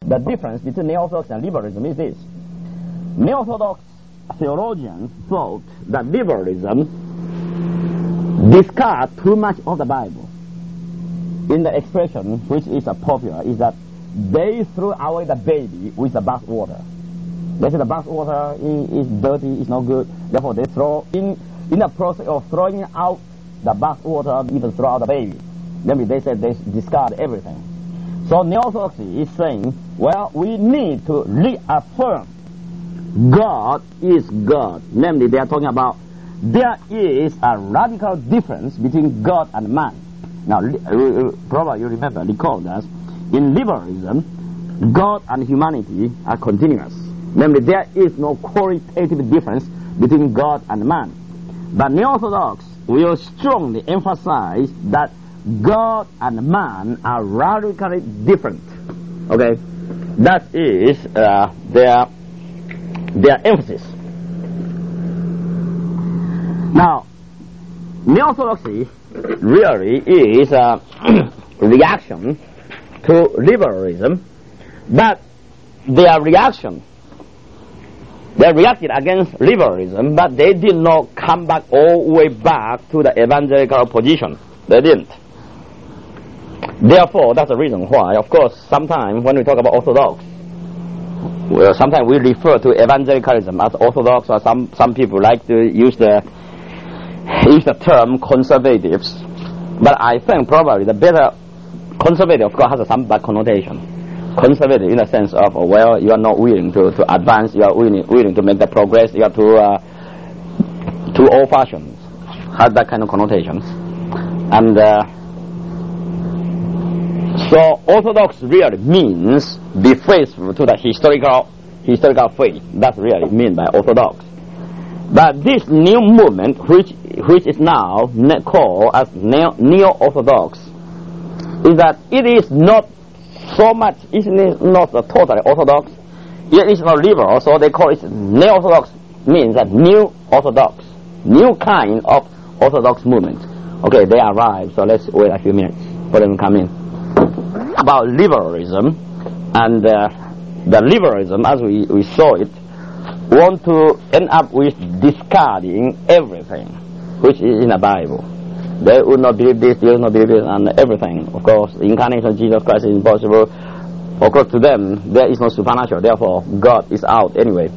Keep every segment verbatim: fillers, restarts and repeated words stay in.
the difference between Neo-Orthodox and liberalism is this. Neo-Orthodox theologians thought that liberalism discards too much of the Bible. In the expression which is uh, popular is that they threw away the baby with the bath water. They say the bath water is, is dirty, is not good. Therefore, they throw in in the process of throwing out the bath water, even throw out the baby. Then they said they discard everything. So Neo-Orthodoxy is saying, well, we need to reaffirm God is God. Namely, they are talking about there is a radical difference between God and man. Now, probably you remember, recall that in liberalism, God and humanity are continuous. Namely, there is no qualitative difference between God and man. But Neo-Orthodox will strongly emphasize that God and man are radically different. Okay? That is uh, their, their emphasis. Now, Neo-Orthodoxy really is a reaction to liberalism, but their reaction, they reacted against liberalism, but they did not come back all the way back to the evangelical position. They didn't. Therefore, that's the reason why, of course, sometimes when we talk about Orthodox, well, sometimes we refer to evangelicalism as Orthodox, or some, some people like to use the use the term conservatives. But I think probably the better, conservative, of course, has some bad connotation. Conservative in the sense of, well, you are not willing to, to advance, you are willing, willing to make the progress, you are too, uh, too old-fashioned, has that kind of connotation. And uh, so Orthodox really means be faithful to the historical, historical faith. That's really meant by Orthodox. But this new movement, which which is now called as Neo-Orthodox, is that it is not so much, it is not totally Orthodox, it is not liberal, so they call it Neo-Orthodox, means that new Orthodox, new kind of Orthodox movement. Okay, they arrive, so let's wait a few minutes for them to come in. About liberalism, and uh, the liberalism, as we, we saw it, want to end up with discarding everything which is in the Bible. They would not believe this, they would not believe this, and everything. Of course, the incarnation of Jesus Christ is impossible. Of course, to them, there is no supernatural. Therefore, God is out anyway.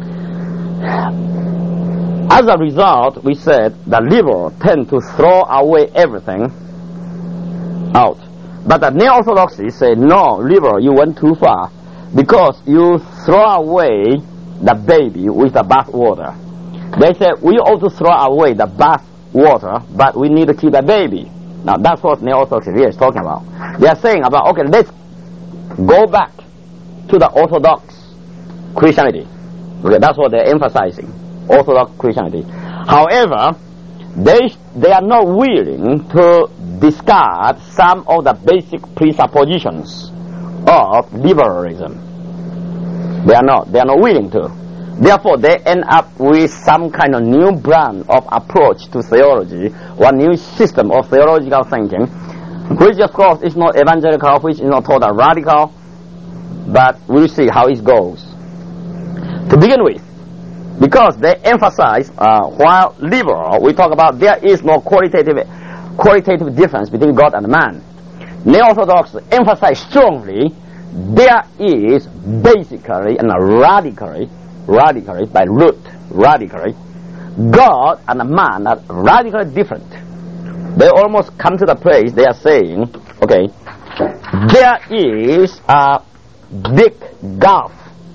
As a result, we said the liberals tend to throw away everything out. But the Neo-Orthodoxy say, no, liberal, you went too far, because you throw away the baby with the bath water. They say we ought to throw away the bath water, but we need to keep the baby. Now that's what Neo-Orthodoxy is talking about. They are saying about, okay, let's go back to the Orthodox Christianity. Okay, that's what they're emphasizing, Orthodox Christianity. However, they they are not willing to discard some of the basic presuppositions of liberalism. They are not. They are not willing to. Therefore, they end up with some kind of new brand of approach to theology, one new system of theological thinking, which of course is not evangelical, which is not total radical, but we'll see how it goes. To begin with, because they emphasize, uh, while liberal, we talk about there is no qualitative, qualitative difference between God and man. Neo-Orthodox emphasize strongly there is basically and radically, radically, by root, radically, God and man are radically different. They almost come to the place they are saying, okay, there is a big gulf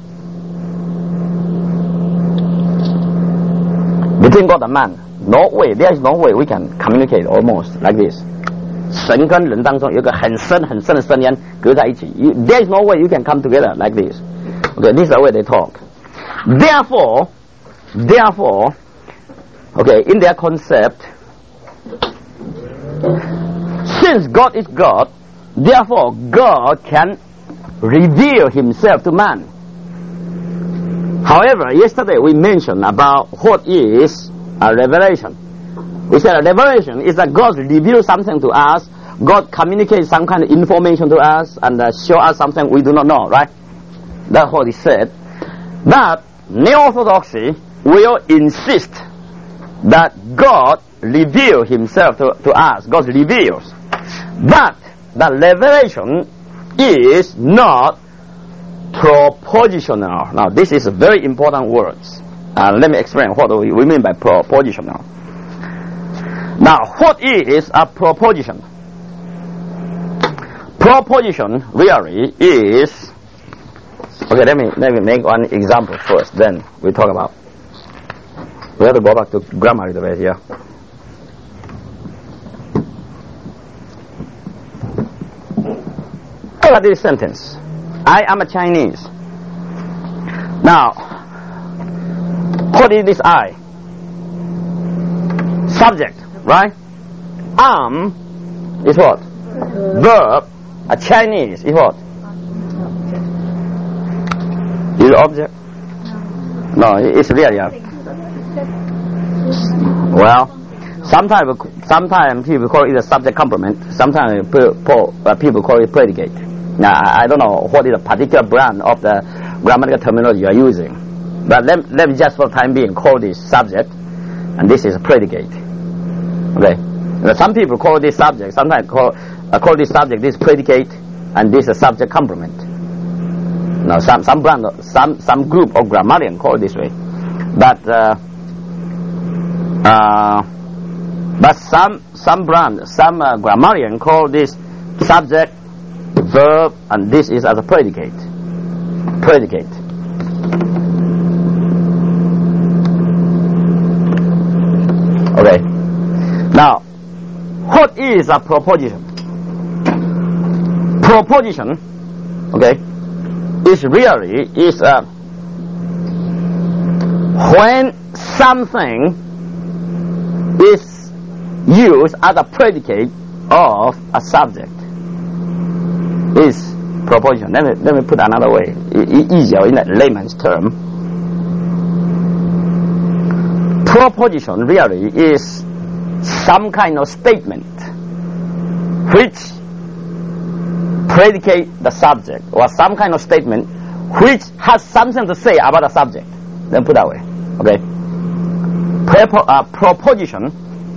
between God and man. No way, there is no way we can communicate almost like this. 神跟人当中有一个很深很深的深渊隔在一起。You, there is no way you can come together like this. Okay, this is the way they talk. Therefore, therefore, okay, in their concept, since God is God, therefore God can reveal himself to man. However, yesterday we mentioned about what is a revelation. We said a revelation is that God reveals something to us, God communicates some kind of information to us, and uh, show us something we do not know, right? That's what he said. That Neo-Orthodoxy will insist that God reveals himself to, to us. God reveals. But the revelation is not propositional. Now, this is a very important word. Uh, let me explain what we, we mean by propositional. Now, what is a proposition? Proposition really is... Okay, let me, let me make one example first, then we talk about... We have to go back to grammar a little bit here. Look at this sentence. I am a Chinese. Now, what is this I? Subject, right? Am is what? Verb. A Chinese is what? Is it object? No, it's really a... Well, sometimes sometimes people call it a subject complement. Sometimes people call it predicate. Now, I don't know what is a particular brand of the grammatical terminology you are using. But let, let me just for the time being call this subject, and this is a predicate. Okay? Now, some people call this subject, sometimes call, uh, call this subject, this predicate, and this is a subject complement. Now, some, some brand, some, some group of grammarians call it this way. But, uh, uh, but some, some brand, some uh, grammarian call this subject, verb, and this is as a predicate. Predicate. Okay. Now, what is a proposition? Proposition, okay, is really is uh, when something is used as a predicate of a subject. Is proposition. Let me let me put another way, e- easier in a layman's term. Proposition really is some kind of statement which predicate the subject, or some kind of statement which has something to say about the subject. Let me put that way. Okay. Prepo- uh, proposition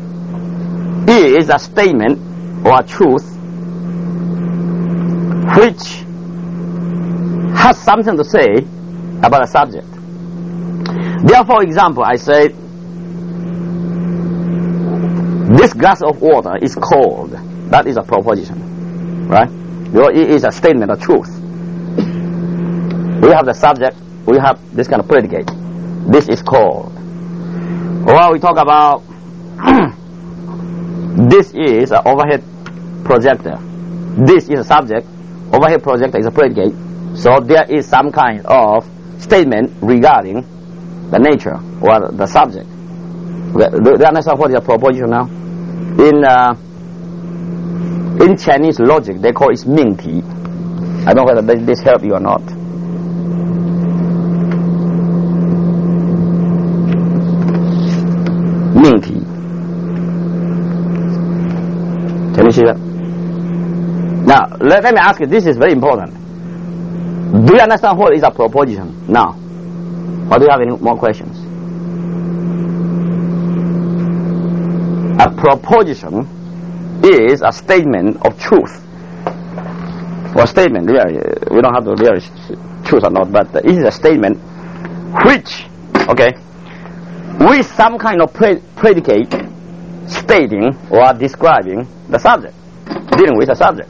is a statement or a truth which has something to say about a subject. Therefore, for example, I say, this glass of water is cold. That is a proposition, right? It is a statement of truth. We have the subject, we have this kind of predicate. This is cold. Or we talk about, this is an overhead projector. This is a subject. Overhead projector is a predicate, so there is some kind of statement regarding the nature or the subject. Do you understand what is a proposition now? In uh, in Chinese logic, they call it 命题. I don't know whether this help you or not.命题. Can you see that? Now, let, let me ask you, this is very important. Do you understand what is a proposition now? Or do you have any more questions? A proposition is a statement of truth. Or statement, really, we don't have to really truth or not, but it is a statement which, okay, with some kind of pre- predicate stating or describing the subject, dealing with the subject.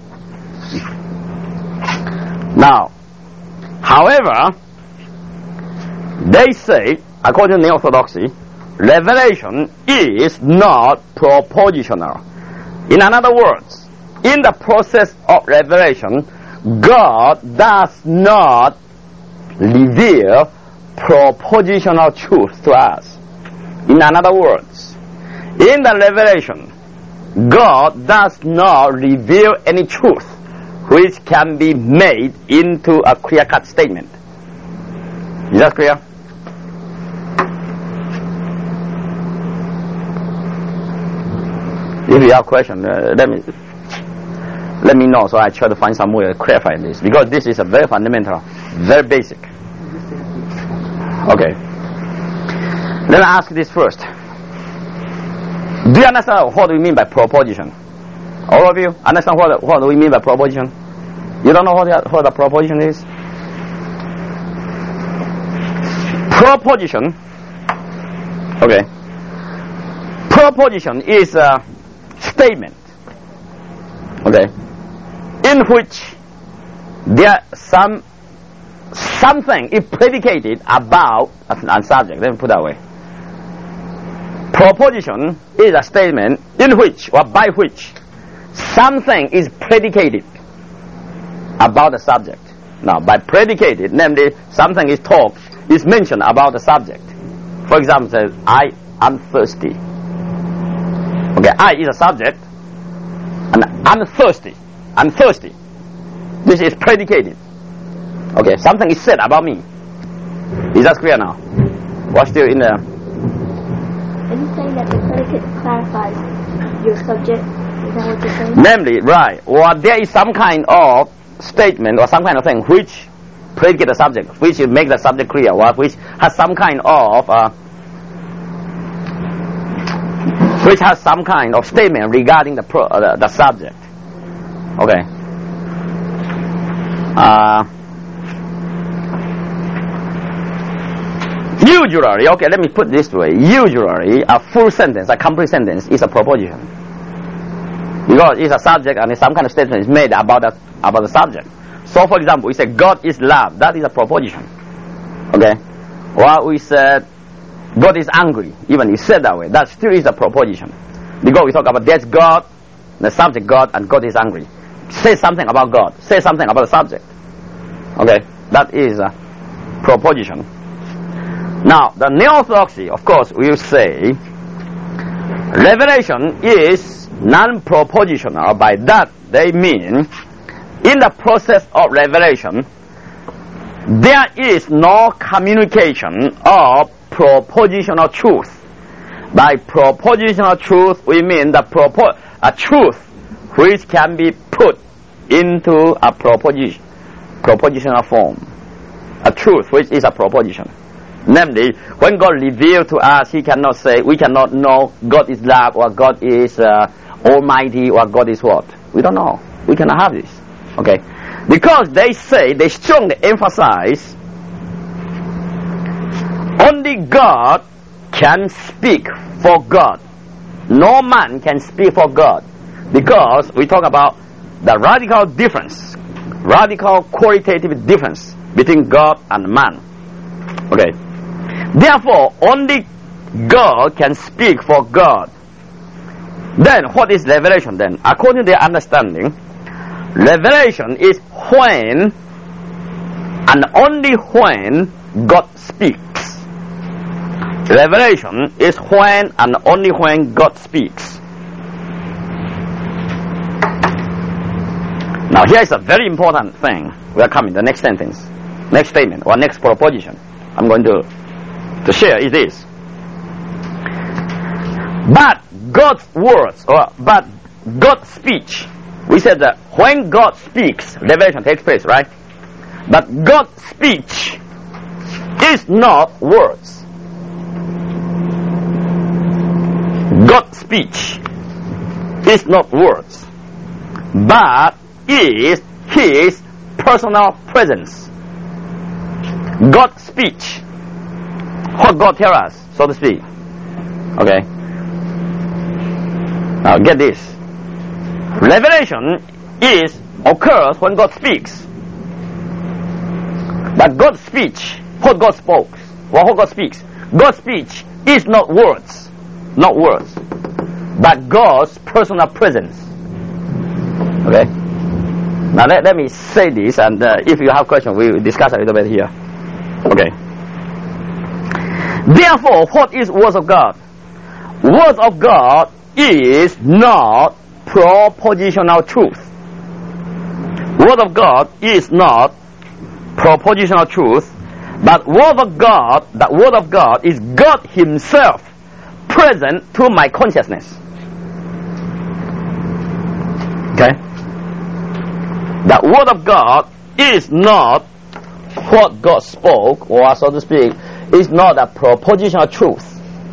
Now, however, they say, according to Neo-Orthodoxy, revelation is not propositional. In other words, in the process of revelation, God does not reveal propositional truth to us. In other words, in the revelation, God does not reveal any truth which can be made into a clear-cut statement. Is that clear? If you have a question, uh, let me let me know, so I try to find some way to clarify this, because this is a very fundamental Very basic. Okay. Let me ask this first. Do you understand what we mean by proposition? All of you understand what what we mean by proposition? You don't know what the, what a proposition is? Proposition. Okay. Proposition is a statement. Okay. In which there some something is predicated about a subject. Let me put it that way. Proposition is a statement in which or by which something is predicated about the subject. Now, by predicated, namely something is talked, is mentioned about the subject. For example, says, I am thirsty. Okay, I is a subject, and I'm thirsty. I'm thirsty. This is predicated. Okay, something is said about me. Is that clear now? What's still in there? Are you saying that the predicate clarifies your subject? Is that what you're saying? Namely, right. Or there is some kind of statement or some kind of thing which predicate the subject, which make the subject clear, or which has some kind of uh, which has some kind of statement regarding the pro, uh, the, the subject. Okay. Uh, usually, okay, let me put it this way. Usually, a full sentence, a complete sentence, is a proposition, because it's a subject and some kind of statement is made about the about the subject. So, for example, we say God is love. That is a proposition. Okay. Or we said God is angry. Even you said that way, that still is a proposition, because we talk about there's God, the subject God, and God is angry. Say something about God. Say something about the subject. Okay, that is a proposition. Now, the Neo-Orthodoxy, of course, will say revelation is non-propositional. By that, they mean in the process of revelation, there is no communication of propositional truth. By propositional truth, we mean the propo- a truth which can be put into a proposition, propositional form. A truth which is a proposition. Namely, when God revealed to us, He cannot say, we cannot know God is love, or God is uh, almighty, or God is what? We don't know. We cannot have this. Okay? Because they say, they strongly emphasize, only God can speak for God. No man can speak for God. Because we talk about the radical difference, radical qualitative difference between God and man. Okay. Therefore, only God can speak for God. Then, what is revelation then? According to their understanding, revelation is when and only when God speaks. Revelation is when and only when God speaks. Now, here is a very important thing. We are coming, the next sentence, next statement, or next proposition I'm going to, to share is this. But God's words, or but God's speech, we said that when God speaks, revelation takes place, right? But God's speech is not words. God's speech is not words, but is His personal presence. God's speech, what God tells us, so to speak. Okay? Now get this. Revelation is occurs when God speaks. But God's speech, what God spoke, or what God speaks, God's speech is not words, not words, but God's personal presence. Okay? Now let, let me say this, and uh, if you have questions, we will discuss a little bit here. Okay. Therefore, what is Word of God? Word of God is not propositional truth. Word of God is not propositional truth, but Word of God, the Word of God is God Himself present to my consciousness. Okay? The Word of God is not what God spoke, or so to speak, is not a propositional truth,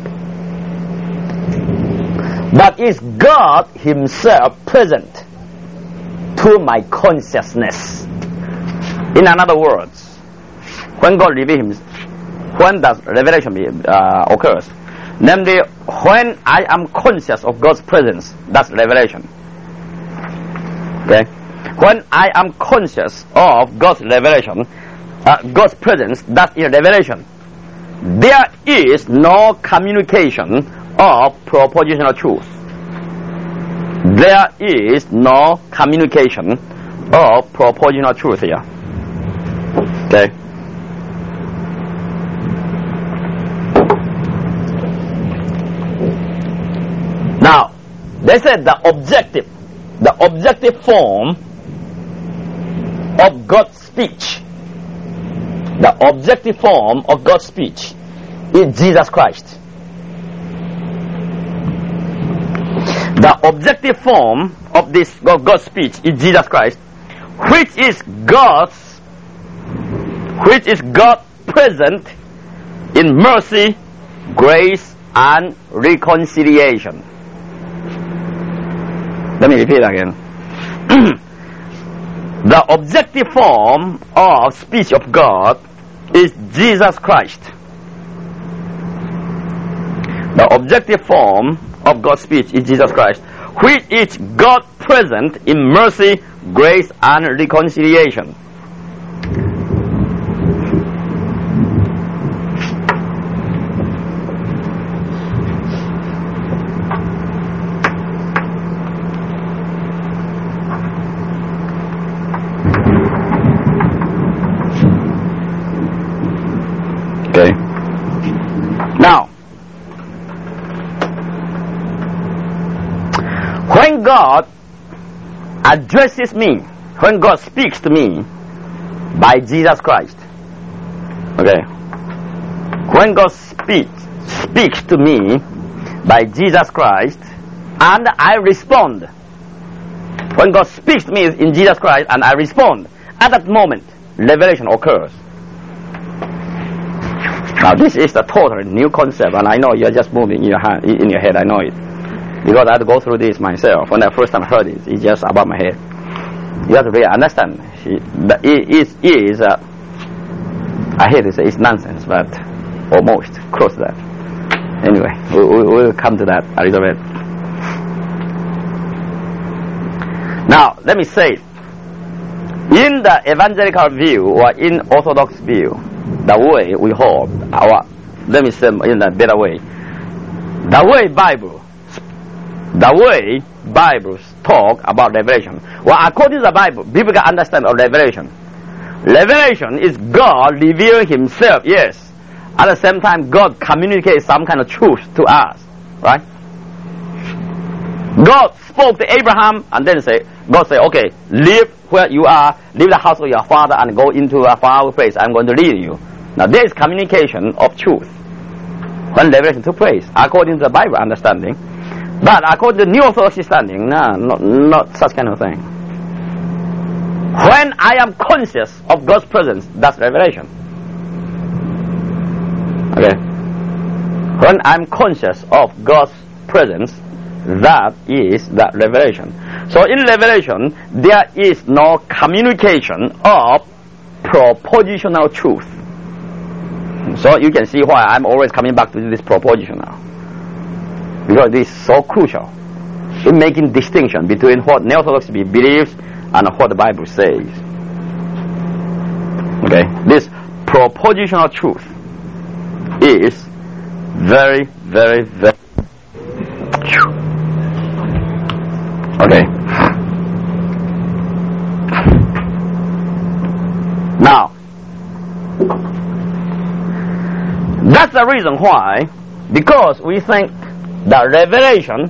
but is God Himself present to my consciousness. In other words, when God reveals Himself, when does revelation uh, occurs? Namely, when I am conscious of God's presence, that's revelation. Okay? When I am conscious of God's revelation, uh, God's presence, that's a revelation. There is no communication of propositional truth. There is no communication of propositional truth here. Okay? Now, they said the objective, the objective form of God's speech, the objective form of God's speech is Jesus Christ. The objective form of this of God's speech is Jesus Christ, which is God's, which is God present in mercy, grace, and reconciliation. Let me repeat again. The objective form of speech of God is Jesus Christ. The objective form of God's speech is Jesus Christ, which is God present in mercy, grace, and reconciliation. Okay. Now, when God addresses me, when God speaks to me by Jesus Christ, okay, when God speaks speaks to me by Jesus Christ, and I respond, when God speaks to me in Jesus Christ and I respond, at that moment, revelation occurs. Now, this is a totally new concept, and I know you're just moving in your hand, in your head. I know it, because I had to go through this myself. When I first time heard it, it's just above my head. You have to really understand. It is, it is uh, I hate to say it's nonsense, but almost close to that. Anyway, we, we, we'll come to that a little bit. Now, let me say, in the evangelical view or in Orthodox view, the way we hold our, let me say in a better way, the way Bible, the way Bibles talk about revelation. Well, according to the Bible, biblical understanding of revelation, revelation is God revealing Himself, yes. At the same time, God communicates some kind of truth to us, right? God spoke to Abraham and then say, God said, okay, leave where you are, leave the house of your father and go into a far place. I'm going to lead you. Now there is communication of truth when revelation took place, according to the Bible understanding. But according to the New Orthodox understanding, no, not, not such kind of thing. When I am conscious of God's presence, that's revelation. Okay? When I'm conscious of God's presence, that is that revelation. So in revelation, there is no communication of propositional truth. So you can see why I'm always coming back to this propositional, because it is so crucial in making distinction between what Neo-Orthodoxy believes and what the Bible says. Okay, this propositional truth is very, very, very. Okay. Now, that's the reason why, because we think that revelation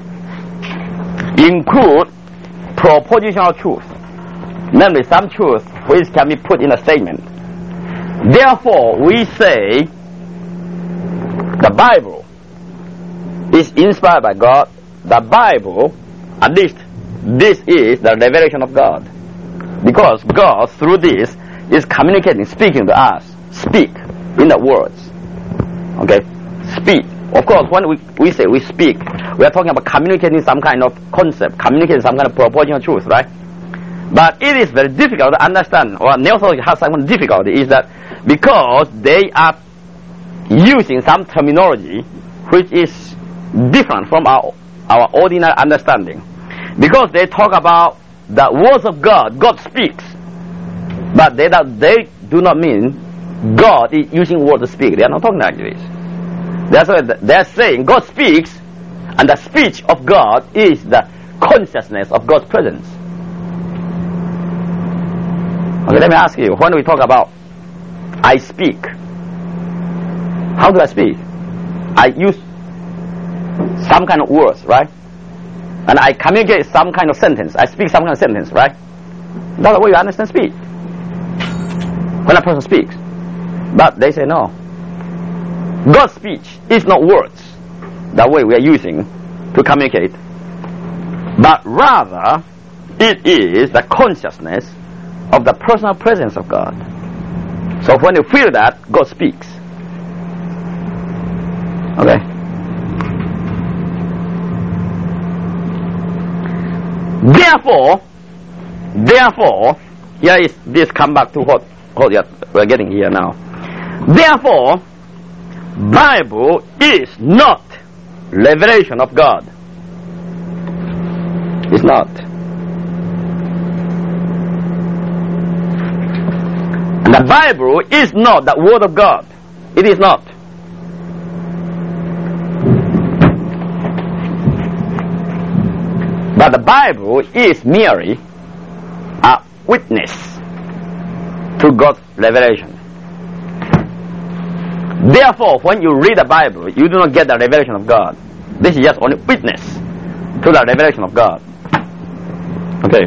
includes propositional truth, namely some truth which can be put in a statement. Therefore, we say the Bible is inspired by God. The Bible, at least this is the revelation of God, because God through this is communicating, speaking to us. Speak in the words. Okay? Speak. Of course, when we, we say we speak, we are talking about communicating some kind of concept, communicating some kind of propositional truth, right? But it is very difficult to understand, or Neo-Orthodox has some difficulty, is that because they are using some terminology which is different from our, our ordinary understanding. Because they talk about the words of God, God speaks. But they, they do not mean God is using words to speak. They are not talking like this. That's why they are saying God speaks, and the speech of God is the consciousness of God's presence. Okay, let me ask you, when we talk about I speak, how do I speak? I use some kind of words, right? And I communicate some kind of sentence. I speak some kind of sentence, right? That's the way you understand speech. When a person speaks. But they say no. God's speech is not words, the way we are using to communicate. But rather, it is the consciousness of the personal presence of God. So when you feel that, God speaks. Okay? Therefore, therefore, here is this come back to what, what we're getting here now. Therefore, Bible is not revelation of God. It's not. And the Bible is not the Word of God. It is not. But the Bible is merely a witness to God's revelation. Therefore, when you read the Bible, you do not get the revelation of God. This is just only witness to the revelation of God. Okay.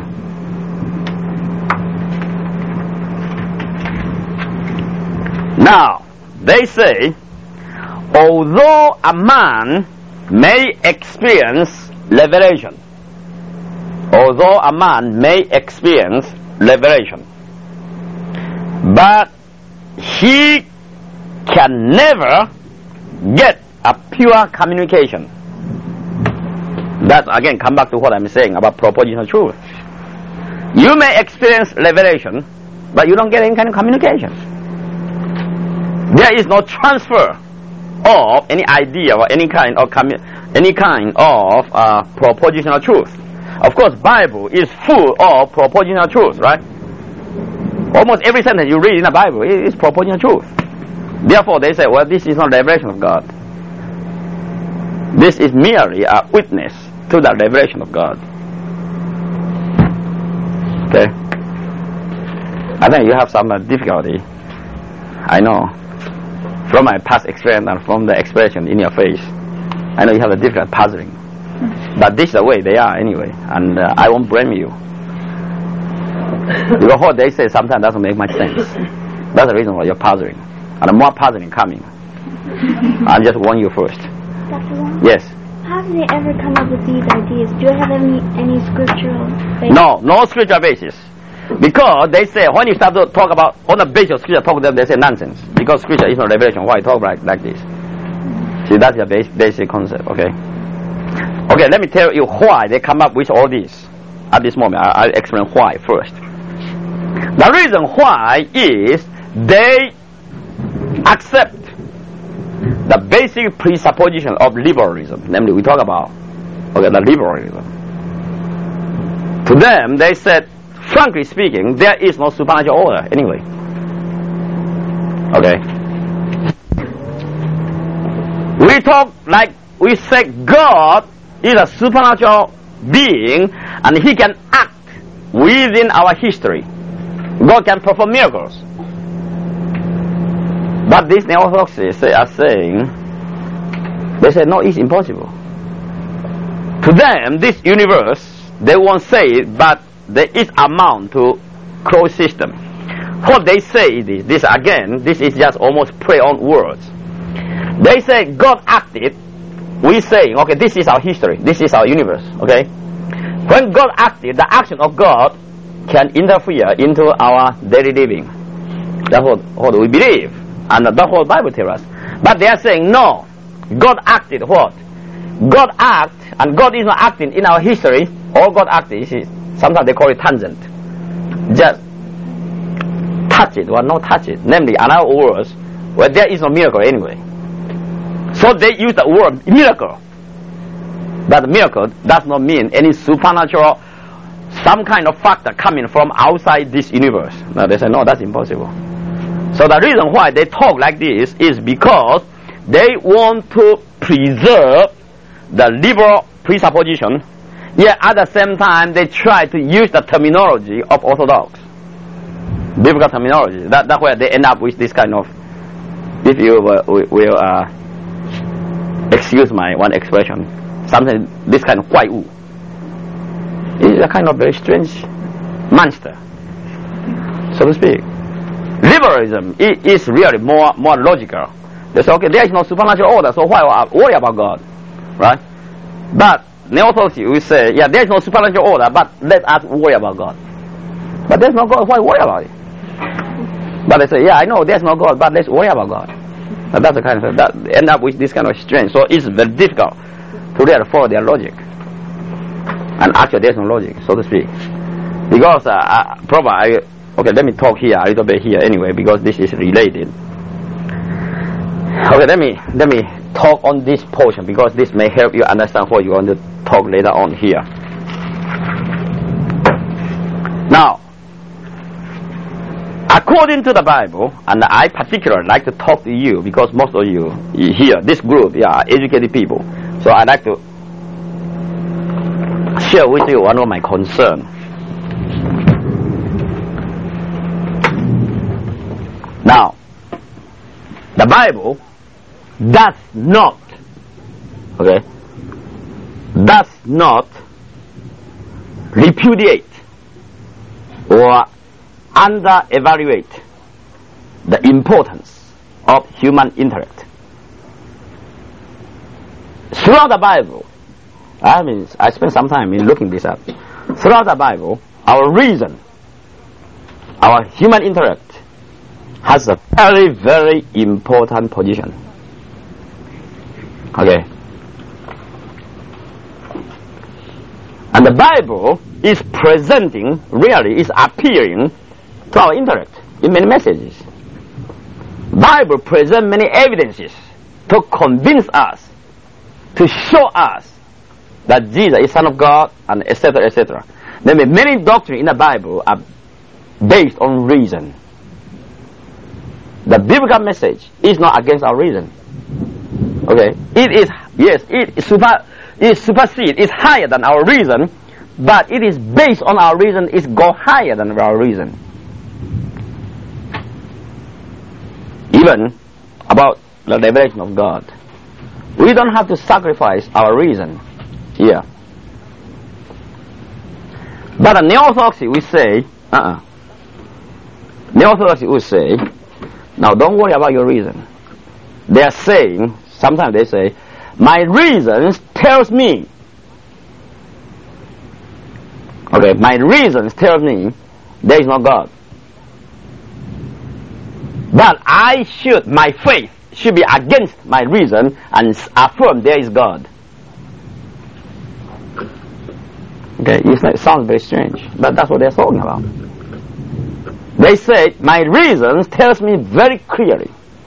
Now, they say, although a man may experience revelation, although a man may experience revelation, but he can never get a pure communication. That again come back to what I'm saying about propositional truth. You may experience revelation, but you don't get any kind of communication. There is no transfer of any idea or any kind of commu- any kind of uh, propositional truth. Of course, Bible is full of propositional truth, right? Almost every sentence you read in the Bible is propositional truth. Therefore, they say, well, this is not revelation of God. This is merely a witness to the revelation of God. Okay? I think you have some uh, difficulty. I know. From my past experience and from the expression in your face, I know you have a difficult puzzling. But this is the way they are anyway, and uh, I won't blame you. Because what they say sometimes doesn't make much sense. That's the reason why you're puzzling. And more puzzling coming. I'll just warn you first. Doctor Wong? Yes. How did they ever come up with these ideas? Do you have any, any scriptural basis? No, no scriptural basis. Because they say, when you start to talk about, on the basis of scripture, talk to them, they say nonsense. Because scripture is not revelation. Why talk like, like this? See, that's the base, basic concept, okay? Okay, let me tell you why they come up with all this. At this moment, I, I'll explain why first. The reason why is they accept the basic presupposition of liberalism. Namely, we talk about, okay, the liberalism. To them, they said, frankly speaking, there is no supernatural order anyway. Okay. We talk like we say God is a supernatural being and he can act within our history. God can perform miracles. But these Neo-Orthodoxies are saying, they say, no, it's impossible. To them, this universe, they won't say it, but there is amount to closed system. What they say is this, this again, this is just almost play on words. They say God acted, we say, okay, this is our history, this is our universe, okay? When God acted, the action of God can interfere into our daily living. That's what, what we believe. And that's what the Bible tells us. But they are saying, no, God acted what? God act, and God is not acting in our history. All God acted is, sometimes they call it tangent. Just touch it or not touch it. Namely, another words, where there is no miracle anyway. So they use the word miracle. But miracle does not mean any supernatural, some kind of factor coming from outside this universe. Now they say, no, that's impossible. So the reason why they talk like this is because they want to preserve the liberal presupposition, yet at the same time they try to use the terminology of Orthodox. Biblical terminology. That, that's where they end up with this kind of, if you uh, will uh, excuse my one expression, something, this kind of 怪物. It's a kind of very strange monster, so to speak. Liberalism is really more, more logical. They say, okay, there is no supernatural order, so why worry about God? Right? But Neo-Orthodoxy will say, yeah, there is no supernatural order, but let us worry about God. But there's no God, why worry about it? But they say, yeah, I know there's no God, but let's worry about God. But that's the kind of that end up with this kind of strange. So it's very difficult to really follow their logic. And actually, there's no logic, so to speak. Because, uh, uh, probably, I, okay, let me talk here a little bit here anyway, because this is related. Okay, let me let me talk on this portion because this may help you understand what you want to talk later on here. Now, according to the Bible, and I particularly like to talk to you because most of you here, this group, yeah, are educated people. So I'd like to share with you one of my concerns. Now, the Bible does not, okay, does not repudiate or under-evaluate the importance of human intellect. Throughout the Bible, I mean, I spent some time in looking this up. Throughout the Bible, our reason, our human intellect, has a very, very important position. Okay. And the Bible is presenting, really is appearing to our intellect in many messages. Bible presents many evidences to convince us, to show us that Jesus is Son of God, and et cetera, et cetera. There may many doctrines in the Bible are based on reason. The biblical message is not against our reason. Okay, it is, yes, it is super, it supersedes, it's higher than our reason, but it is based on our reason, it's go higher than our reason. Even about the revelation of God, we don't have to sacrifice our reason here. But the Neo-Orthodoxy will say, uh-uh. Neo-Orthodoxy will say, now don't worry about your reason. They are saying, sometimes they say, my reason tells me, okay, my reason tells me there is no God. But I should, my faith should be against my reason and affirm there is God. Okay, it sounds very strange, but that's what they're talking about. They say, my reason tells me very clearly,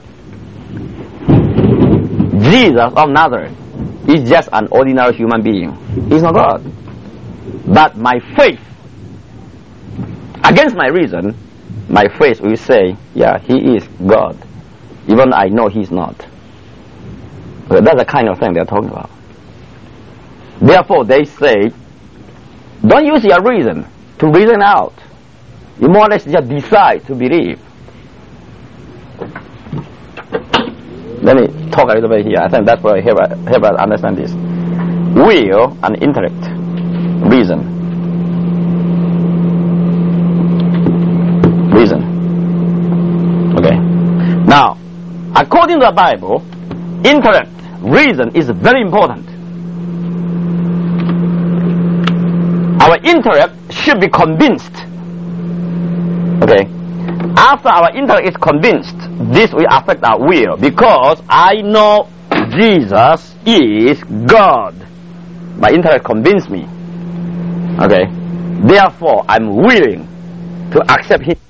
Jesus of Nazareth is just an ordinary human being. He's not God. But my faith, against my reason, my faith will say, yeah, he is God, even I know he's not. But that's the kind of thing they're talking about. Therefore, they say, don't use your reason to reason out. You more or less just decide to believe. Let me talk a little bit here. I think that's what help help us understand this. Will and intellect, reason, reason. Okay. Now, according to the Bible, intellect, reason is very important. Our intellect should be convinced. Okay. After our intellect is convinced, this will affect our will, because I know Jesus is God. My intellect convinced me. Okay. Therefore, I'm willing to accept Him.